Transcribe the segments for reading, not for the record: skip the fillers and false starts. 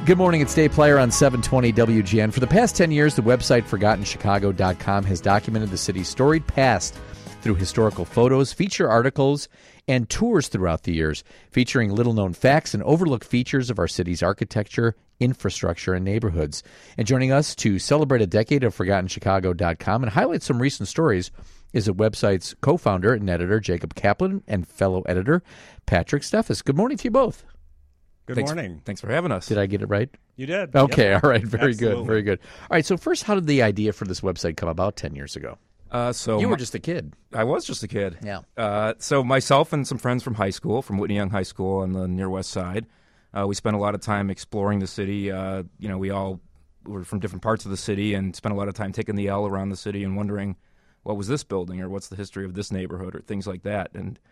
Good morning, it's Dave Plyer on 720 WGN. For the past 10 years, the website ForgottenChicago.com has documented the city's storied past through historical photos, feature articles, and tours throughout the years, featuring little-known facts and overlooked features of our city's architecture, infrastructure, and neighborhoods. And joining us to celebrate a decade of ForgottenChicago.com and highlight some recent stories is the website's co-founder and editor, Jacob Kaplan, and fellow editor, Patrick Steffes. Good morning to you both. Good morning. Thanks for having us. Did I get it right? You did. Okay, Yep. all right. Very Absolutely. good, very good. All right, so first, how did the idea for this website come about 10 years ago? You were just a kid. I was just a kid. Yeah. So myself and some friends from high school, from Whitney Young High School on the near west side, we spent a lot of time exploring the city. We all were from different parts of the city and spent a lot of time taking the L around the city and wondering, what was this building or what's the history of this neighborhood or things like that. And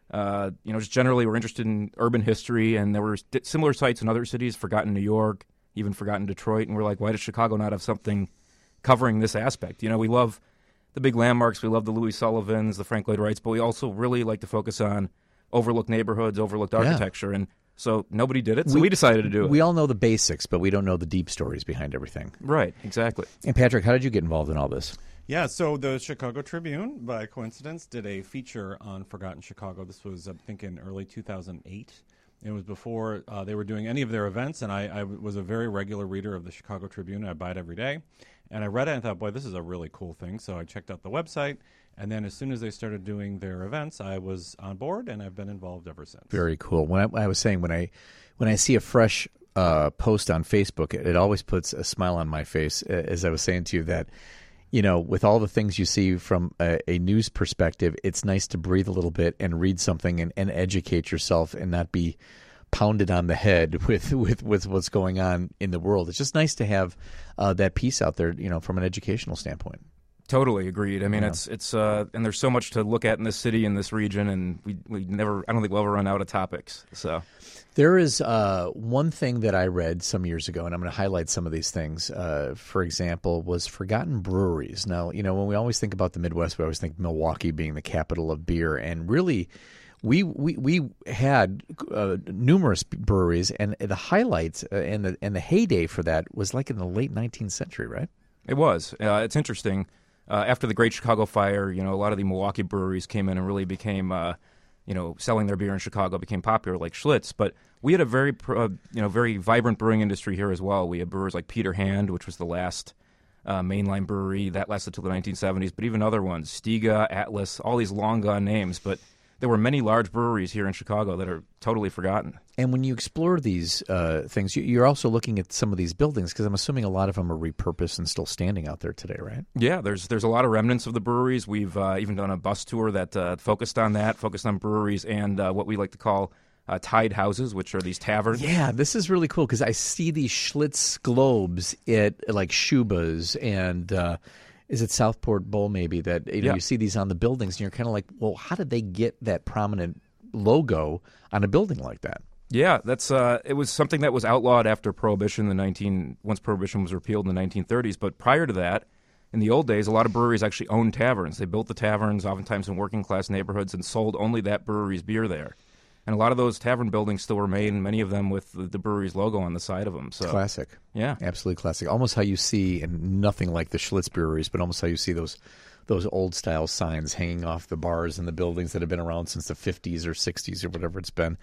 just generally we're interested in urban history, and there were similar sites in other cities, forgotten New York, even forgotten Detroit, and we're like, why does Chicago not have something covering this aspect? We love the big landmarks, we love the Louis Sullivans, the Frank Lloyd Wrights, but we also really like to focus on overlooked neighborhoods, overlooked architecture, and so nobody did it, so we decided to do it. We all know the basics, but we don't know the deep stories behind everything. Right, exactly. And Patrick, how did you get involved in all this? Yeah, so the Chicago Tribune, by coincidence, did a feature on Forgotten Chicago. This was, I think, in early 2008. It was before they were doing any of their events, and I was a very regular reader of the Chicago Tribune. I buy it every day. And I read it and thought, boy, this is a really cool thing. So I checked out the website, and then as soon as they started doing their events, I was on board, and I've been involved ever since. Very cool. When I was saying, when I see a fresh post on Facebook, it always puts a smile on my face, as I was saying to you, that with all the things you see from a news perspective, it's nice to breathe a little bit and read something and educate yourself and not be pounded on the head with what's going on in the world. It's just nice to have that piece out there, from an educational standpoint. Totally agreed. I mean, it's and there's so much to look at in this city, in this region, and we never, I don't think we'll ever run out of topics. So there is one thing that I read some years ago, and I'm going to highlight some of these things. For example, was forgotten breweries. Now, when we always think about the Midwest, we always think Milwaukee being the capital of beer, and really, we had numerous breweries, and the highlights and the heyday for that was like in the late 19th century, right? It was. It's interesting. After the Great Chicago Fire, a lot of the Milwaukee breweries came in and really became, selling their beer in Chicago became popular, like Schlitz. But we had a very vibrant brewing industry here as well. We had brewers like Peter Hand, which was the last mainline brewery that lasted till the 1970s. But even other ones, Stiga, Atlas, all these long gone names. But there were many large breweries here in Chicago that are totally forgotten. And when you explore these things, you're also looking at some of these buildings, because I'm assuming a lot of them are repurposed and still standing out there today, right? Yeah, there's a lot of remnants of the breweries. We've even done a bus tour that focused on breweries and what we like to call tied houses, which are these taverns. Yeah, this is really cool, because I see these Schlitz globes at like Schuba's and is it Southport Bowl maybe, that you see these on the buildings, and you're kind of like, well, how did they get that prominent logo on a building like that? Yeah, that's it was something that was outlawed after Prohibition once Prohibition was repealed in the 1930s. But prior to that, in the old days, a lot of breweries actually owned taverns. They built the taverns, oftentimes in working class neighborhoods, and sold only that brewery's beer there. And a lot of those tavern buildings still remain, many of them with the brewery's logo on the side of them. So classic. Yeah. Absolutely classic. Almost how you see, and nothing like the Schlitz breweries, but almost how you see those old-style signs hanging off the bars and the buildings that have been around since the 50s or 60s or whatever it's been.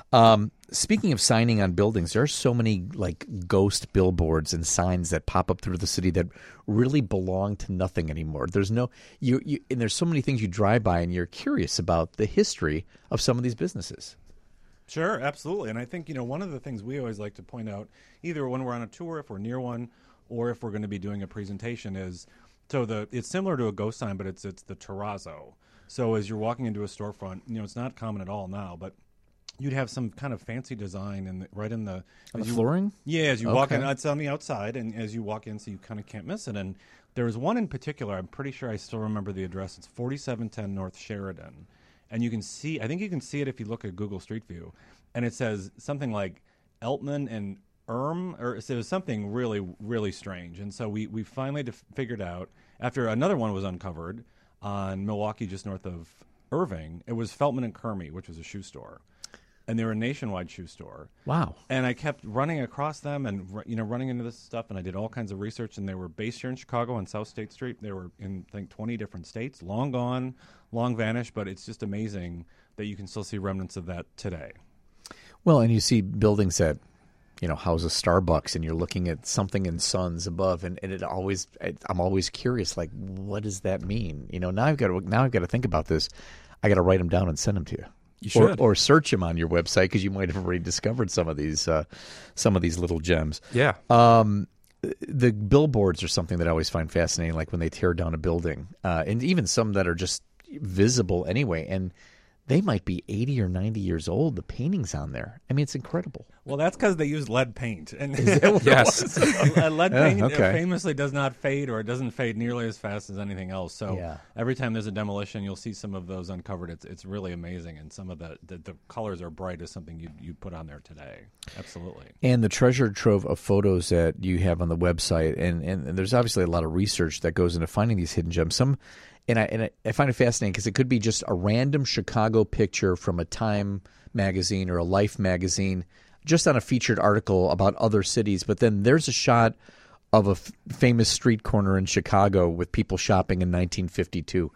Speaking of signing on buildings, there are so many like ghost billboards and signs that pop up through the city that really belong to nothing anymore. There's no and there's so many things you drive by and you're curious about the history of some of these businesses. Sure, absolutely. And I think, one of the things we always like to point out, either when we're on a tour, if we're near one, or if we're going to be doing a presentation, is it's similar to a ghost sign, but it's the terrazzo. So as you're walking into a storefront, it's not common at all now, but you'd have some kind of fancy design right in the flooring. Yeah, as you walk in, it's on the outside, and as you walk in, so you kind of can't miss it. And there's one in particular. I'm pretty sure I still remember the address. It's 4710 North Sheridan, and you can see. I think you can see it if you look at Google Street View, and it says something like Eltman and or it was something really, really strange. And so we finally figured out, after another one was uncovered on Milwaukee, just north of Irving, it was Feltman and Kermey, which was a shoe store. and they were a nationwide shoe store. Wow. And I kept running across them and running into this stuff, and I did all kinds of research, and they were based here in Chicago on South State Street. They were in, I think, 20 different states, long gone, long vanished, but it's just amazing that you can still see remnants of that today. Well, and you see buildings that, house a Starbucks, and you're looking at something in suns above, and I'm always curious, like, what does that mean? Now I've got to think about this. I got to write them down and send them to you. You should. Or search them on your website, because you might have already discovered some of these little gems. Yeah. The billboards are something that I always find fascinating, like when they tear down a building, and even some that are just visible anyway, and they might be 80 or 90 years old, the paintings on there. I mean, it's incredible. Well, that's because they use lead paint. And Yes. lead paint okay. famously does not fade, or it doesn't fade nearly as fast as anything else. So Yeah. every time there's a demolition, you'll see some of those uncovered. It's really amazing. And some of the colors are bright as something you put on there today. Absolutely. And the treasure trove of photos that you have on the website, and there's obviously a lot of research that goes into finding these hidden gems. And I find it fascinating because it could be just a random Chicago picture from a Time magazine or a Life magazine, just on a featured article about other cities. But then there's a shot of a famous street corner in Chicago with people shopping in 1952.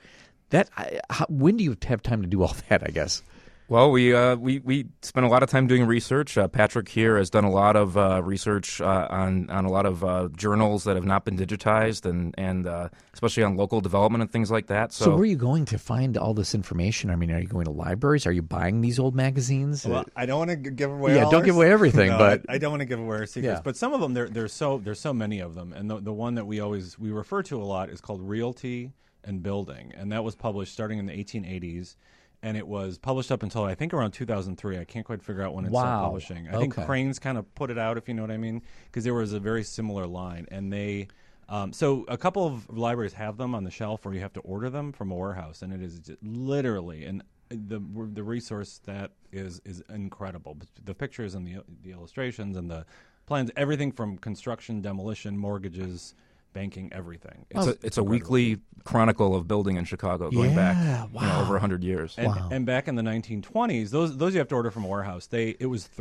When do you have time to do all that, I guess? Well, we spent a lot of time doing research. Patrick here has done a lot of research on a lot of journals that have not been digitized, and especially on local development and things like that. So where are you going to find all this information? I mean, are you going to libraries? Are you buying these old magazines? Well, I don't want to give away. Yeah, don't give away everything. No, but I don't want to give away our secrets. Yeah. But some of them, there's so many of them, and the one that we refer to a lot is called Realty and Building, and that was published starting in the 1880s. And it was published up until, I think, around 2003. I can't quite figure out when it stopped publishing. I think Cranes kind of put it out, if you know what I mean, because there was a very similar line. And they so a couple of libraries have them on the shelf, or you have to order them from a warehouse. And it is just literally the resource that is incredible. The pictures and the illustrations and the plans, everything from construction, demolition, mortgages, banking, everything. It's a weekly chronicle of building in Chicago going back over 100 years. And back in the 1920s, those you have to order from a warehouse. It was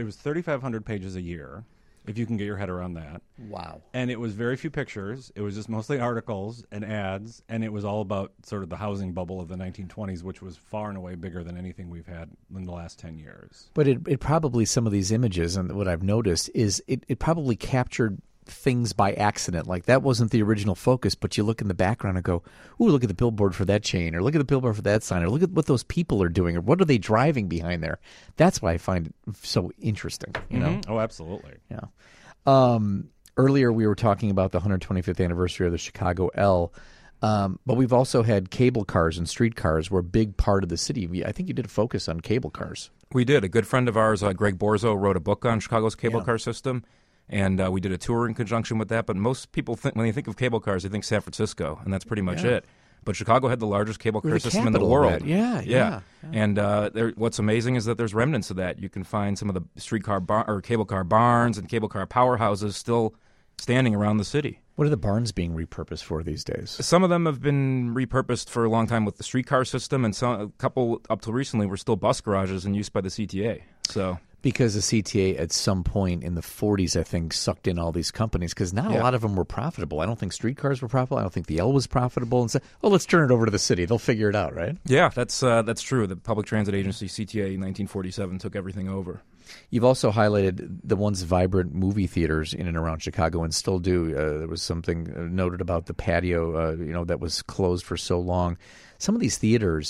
3,500 pages a year, if you can get your head around that. Wow. And it was very few pictures. It was just mostly articles and ads, and it was all about sort of the housing bubble of the 1920s, which was far and away bigger than anything we've had in the last 10 years. But it probably, some of these images, and what I've noticed is it probably captured things by accident. Like, that wasn't the original focus, but you look in the background and go, ooh, look at the billboard for that chain, or look at the billboard for that sign, or look at what those people are doing, or what are they driving behind there. That's why I find it so interesting, you know? Oh, absolutely. Yeah. Earlier we were talking about the 125th anniversary of the Chicago L, but we've also had cable cars and streetcars were a big part of the city. I think you did a focus on cable cars. We did. A good friend of ours, Greg Borzo, wrote a book on Chicago's cable car system. And we did a tour in conjunction with that. But most people when they think of cable cars, they think San Francisco, and that's pretty much it. But Chicago had the largest cable car system in the world. Yeah. And what's amazing is that there's remnants of that. You can find some of the streetcar or cable car barns and cable car powerhouses still standing around the city. What are the barns being repurposed for these days? Some of them have been repurposed for a long time with the streetcar system, and a couple up till recently were still bus garages in use by the CTA. So. Because the CTA at some point in the 40s, I think, sucked in all these companies because not a lot of them were profitable. I don't think streetcars were profitable. I don't think the L was profitable. And so, let's turn it over to the city. They'll figure it out, right? Yeah, that's true. The Public Transit Agency, CTA, in 1947, took everything over. You've also highlighted the once vibrant movie theaters in and around Chicago and still do. There was something noted about the patio, that was closed for so long. Some of these theaters,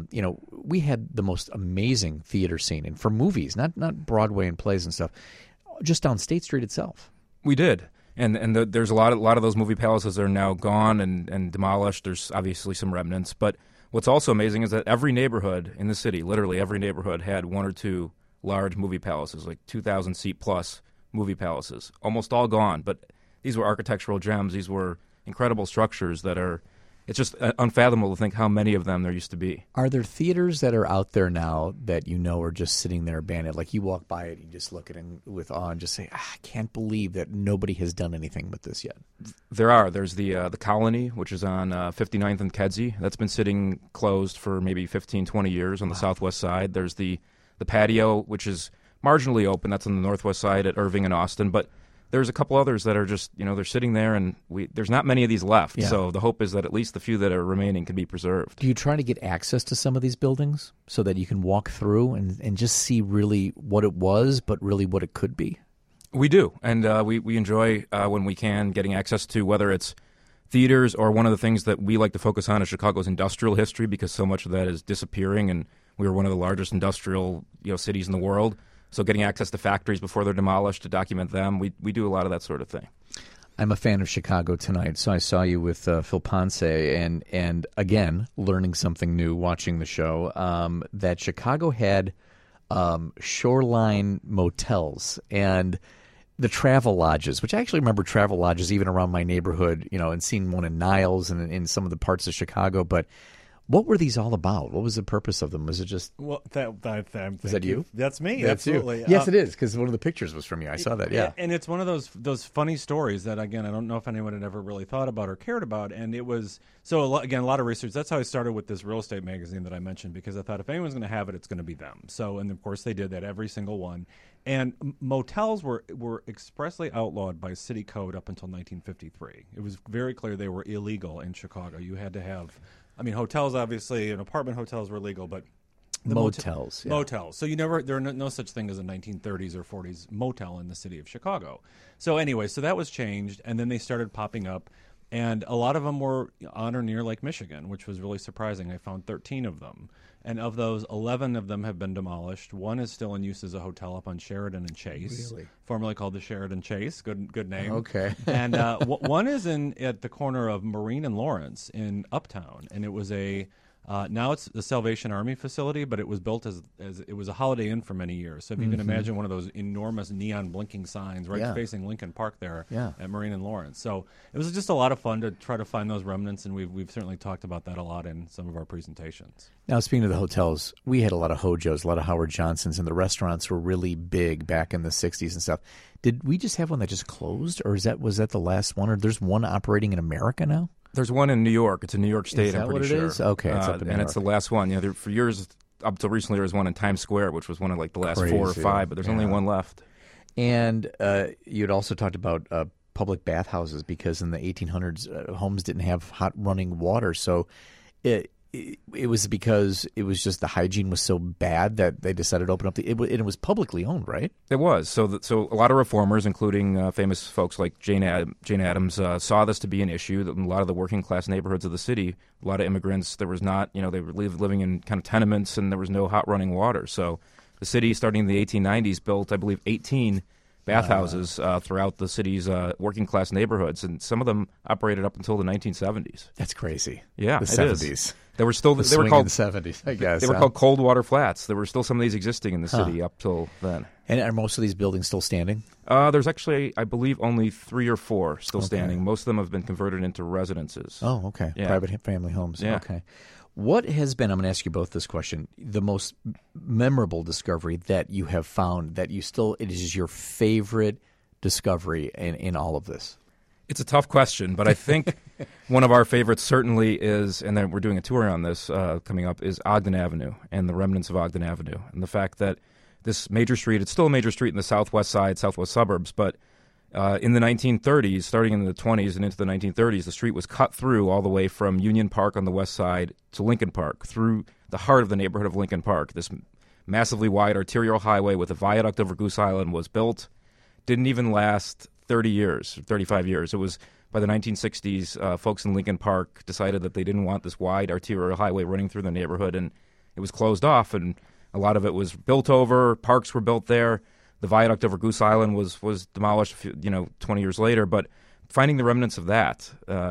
we had the most amazing theater scene, and for movies, not Broadway and plays and stuff, just down State Street itself. We did, and there's a lot of those movie palaces are now gone and demolished. There's obviously some remnants, but what's also amazing is that every neighborhood in the city, literally every neighborhood, had one or two large movie palaces, like 2,000 seat plus movie palaces. Almost all gone, but these were architectural gems. These were incredible structures that are. It's just unfathomable to think how many of them there used to be. Are there theaters that are out there now that are just sitting there abandoned? Like you walk by it, you just look at it with awe and just say, I can't believe that nobody has done anything with this yet. There are. There's the Colony, which is on 59th and Kedzie. That's been sitting closed for maybe 15, 20 years on the southwest side. There's the the patio, which is marginally open. That's on the northwest side at Irving and Austin. But there's a couple others that are just, they're sitting there, and there's not many of these left. Yeah. So the hope is that at least the few that are remaining can be preserved. Do you try to get access to some of these buildings so that you can walk through and just see really what it was, but really what it could be? We do, and we enjoy, when we can, getting access to whether it's theaters or one of the things that we like to focus on is Chicago's industrial history, because so much of that is disappearing, and we were one of the largest industrial cities in the world. So getting access to factories before they're demolished to document them, we do a lot of that sort of thing. I'm a fan of Chicago Tonight, so I saw you with Phil Ponce, and again, learning something new watching the show, that Chicago had shoreline motels and the travel lodges, which I actually remember travel lodges even around my neighborhood, and seeing one in Niles and in some of the parts of Chicago, but what were these all about? What was the purpose of them? Was it just... Well, is that you? That's me, That's absolutely. You. Yes, it is, because one of the pictures was from you. I saw that, yeah. And it's one of those funny stories that, again, I don't know if anyone had ever really thought about or cared about. And it was... So, a lot of research. That's how I started with this real estate magazine that I mentioned, because I thought if anyone's going to have it, it's going to be them. So, and of course, they did that, every single one. And motels were expressly outlawed by city code up until 1953. It was very clear they were illegal in Chicago. You had to have... hotels, obviously, and apartment hotels were legal, but the motels. Motels. So there are no such thing as a 1930s or 40s motel in the city of Chicago. So anyway, that was changed, and then they started popping up, and a lot of them were on or near Lake Michigan, which was really surprising. I found 13 of them, and of those, 11 of them have been demolished. One is still in use as a hotel up on Sheridan and Chase, formerly called the Sheridan Chase. Good name. Okay. And one is at the corner of Marine and Lawrence in Uptown, and it was now it's the Salvation Army facility, but it was built as it was a Holiday Inn for many years. So if you can imagine one of those enormous neon blinking signs facing Lincoln Park there at Marine and Lawrence. So it was just a lot of fun to try to find those remnants, and we've certainly talked about that a lot in some of our presentations. Now, speaking of the hotels, we had a lot of Hojos, a lot of Howard Johnsons, and the restaurants were really big back in the 60s and stuff. Did we just have one that just closed, or was that the last one, or there's one operating in America now? There's one in New York. It's in New York State, I'm pretty sure. Is that what it is? Okay, it's up in New York. It's the last one. For years, up till recently, there was one in Times Square, which was one of the last 4 or 5, but there's only one left. And you had also talked about public bathhouses, because in the 1800s, homes didn't have hot running water. So it was because it was just the hygiene was so bad that they decided to open up it was publicly owned, right? It was. So a lot of reformers, including famous folks like Jane Addams, saw this to be an issue. In a lot of the working class neighborhoods of the city, a lot of immigrants, there was not, they were living in kind of tenements, and there was no hot running water. So the city, starting in the 1890s, built, I believe, 18 bathhouses throughout the city's working class neighborhoods, and some of them operated up until the 1970s. That's crazy. Yeah, the it 70s. Is. They were still they were called in the 70s, I guess. They were called cold water flats. There were still some of these existing in the city up till then. And are most of these buildings still standing? There's actually, I believe, only 3 or 4 still standing. Most of them have been converted into residences. Oh, okay. Yeah. Private family homes. Yeah. Okay. What has been, I'm going to ask you both this question, the most memorable discovery that you have found that it is your favorite discovery in all of this? It's a tough question, but I think one of our favorites certainly is, and then we're doing a tour on this coming up, is Ogden Avenue and the remnants of Ogden Avenue. And the fact that this major street, it's still a major street in the southwest suburbs, but in the 1930s, starting in the 20s and into the 1930s, the street was cut through all the way from Union Park on the west side to Lincoln Park, through the heart of the neighborhood of Lincoln Park. This massively wide arterial highway with a viaduct over Goose Island was built. Didn't even last 30 years, 35 years. It was by the 1960s, folks in Lincoln Park decided that they didn't want this wide arterial highway running through the neighborhood, and it was closed off, and a lot of it was built over. Parks were built there. The viaduct over Goose Island was demolished, 20 years later. But finding the remnants of that,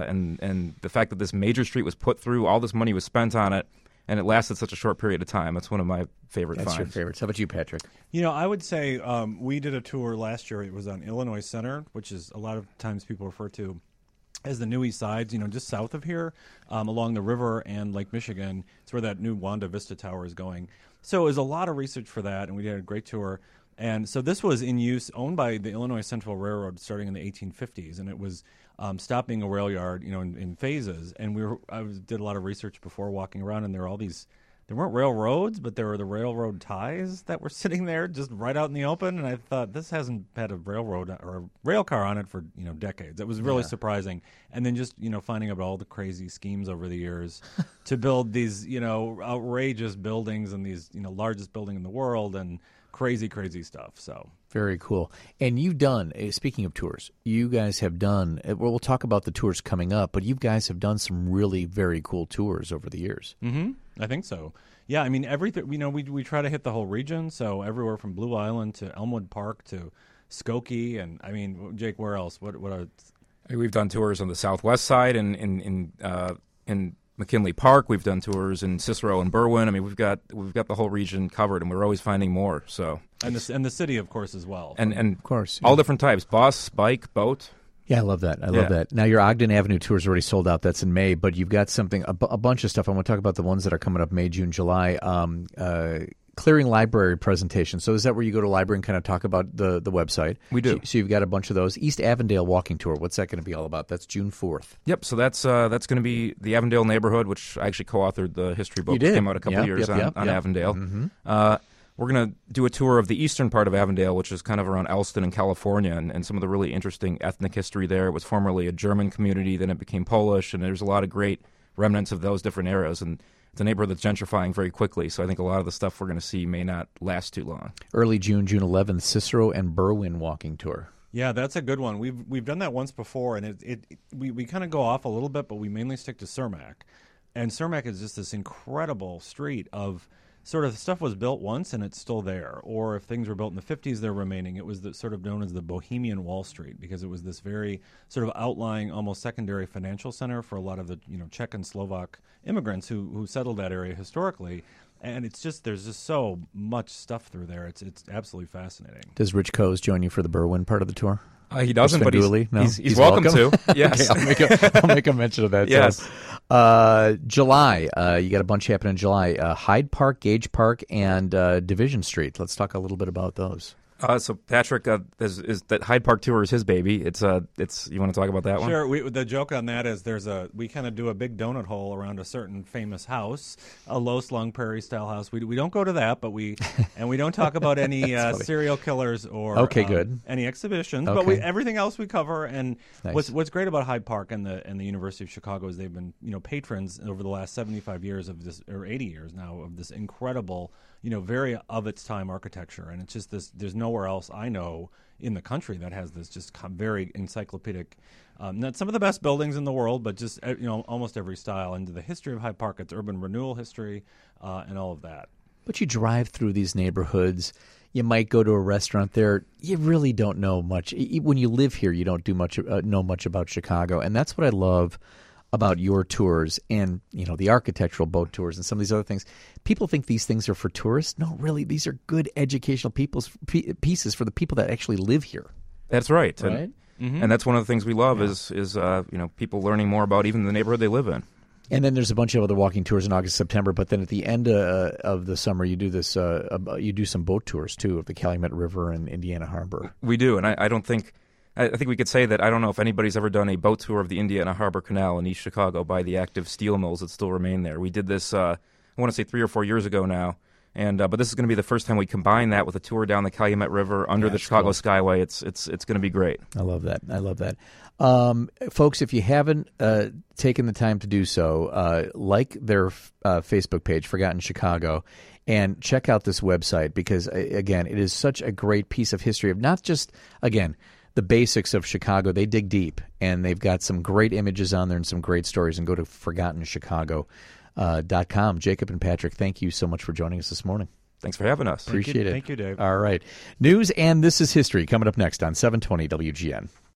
and the fact that this major street was put through, all this money was spent on it, and it lasted such a short period of time. That's one of my favorite finds. That's your favorites. How about you, Patrick? I would say we did a tour last year. It was on Illinois Center, which is a lot of times people refer to as the New East Sides, just south of here, along the river and Lake Michigan. It's where that new Wanda Vista Tower is going. So it was a lot of research for that, and we did a great tour. And so this was in use, owned by the Illinois Central Railroad starting in the 1850s, and it was stopped being a rail yard, in phases. And I did a lot of research before walking around, and there were all these there weren't railroads, but there were the railroad ties that were sitting there just right out in the open. And I thought, this hasn't had a railroad or a rail car on it for decades. It was really surprising. And then just finding out all the crazy schemes over the years to build these outrageous buildings and these largest building in the world and crazy stuff. So very cool. And you've done, speaking of tours, you guys have done, we'll talk about the tours coming up, but you guys have done some really very cool tours over the years. Mm-hmm. I think so. Yeah, I mean, everything, we try to hit the whole region, so everywhere from Blue Island to Elmwood Park to Skokie, and I mean, Jake, where else? What are... We've done tours on the southwest side in McKinley Park. We've done tours in Cicero and Berwyn. I mean, we've got the whole region covered, and we're always finding more. So and the city, of course, as well. And of course, all different types: bus, bike, boat. Yeah, I love that. I love that. Now, your Ogden Avenue tour is already sold out. That's in May, but you've got something, a bunch of stuff. I want to talk about the ones that are coming up May, June, July. Clearing Library presentation. So is that where you go to a library and kind of talk about the website? We do. So you've got a bunch of those. East Avondale walking tour. What's that going to be all about? That's June 4th. Yep. So that's going to be the Avondale neighborhood, which I actually co-authored the history book. You did. Came out a couple of years on Avondale. Mm-hmm. We're going to do a tour of the eastern part of Avondale, which is kind of around Elston in California, and some of the really interesting ethnic history there. It was formerly a German community, then it became Polish, and there's a lot of great remnants of those different eras. And it's a neighborhood that's gentrifying very quickly, so I think a lot of the stuff we're going to see may not last too long. Early June, June 11th, Cicero and Berwyn walking tour. Yeah, that's a good one. We've done that once before, and we kind of go off a little bit, but we mainly stick to Cermak. And Cermak is just this incredible street of sort of stuff was built once and it's still there. Or if things were built in the 50s, they're remaining. It was sort of known as the Bohemian Wall Street because it was this very sort of outlying, almost secondary financial center for a lot of the Czech and Slovak immigrants who settled that area historically. And it's just there's just so much stuff through there. It's absolutely fascinating. Does Rich Coase join you for the Berwyn part of the tour? He doesn't, but he's welcome to. Yes. Okay, I'll make a mention of that. Yes. July, you got a bunch happening in July. Hyde Park, Gage Park, and Division Street. Let's talk a little bit about those. So Patrick, is that Hyde Park tour is his baby. It's you want to talk about that one? Sure. The joke on that is we kind of do a big donut hole around a certain famous house, a low-slung prairie style house. We don't go to that, but we don't talk about any serial killers or good. any exhibitions. Okay. But everything else we cover. And nice. What's great about Hyde Park and the University of Chicago is they've been patrons over the last 75 years of this, or 80 years now, of this incredible very of its time architecture, and it's just this. There's nowhere else I know in the country that has this just very encyclopedic. Not some of the best buildings in the world, but just almost every style. And the history of Hyde Park, its urban renewal history, and all of that. But you drive through these neighborhoods. You might go to a restaurant there. You really don't know much. When you live here, you don't know much about Chicago, and that's what I love about your tours and the architectural boat tours and some of these other things. People think these things are for tourists. No, really, these are good educational pieces for the people that actually live here. That's right. Right? And that's one of the things we love is people learning more about even the neighborhood they live in. And then there's a bunch of other walking tours in August, September. But then at the end of the summer, you do this. You do some boat tours too of the Calumet River and Indiana Harbor. We do, and I don't think. I think we could say that I don't know if anybody's ever done a boat tour of the Indiana Harbor Canal in East Chicago by the active steel mills that still remain there. We did this, I want to say 3 or 4 years ago now, and but this is going to be the first time we combine that with a tour down the Calumet River under the Chicago Skyway. It's going to be great. I love that. Folks, if you haven't taken the time to do so, like their Facebook page, Forgotten Chicago, and check out this website because, again, it is such a great piece of history of not just, again, the basics of Chicago. They dig deep, and they've got some great images on there and some great stories. And go to ForgottenChicago.com. Jacob and Patrick, thank you so much for joining us this morning. Thanks for having us. Appreciate it. Thank you, Dave. All right. News and This is History coming up next on 720 WGN.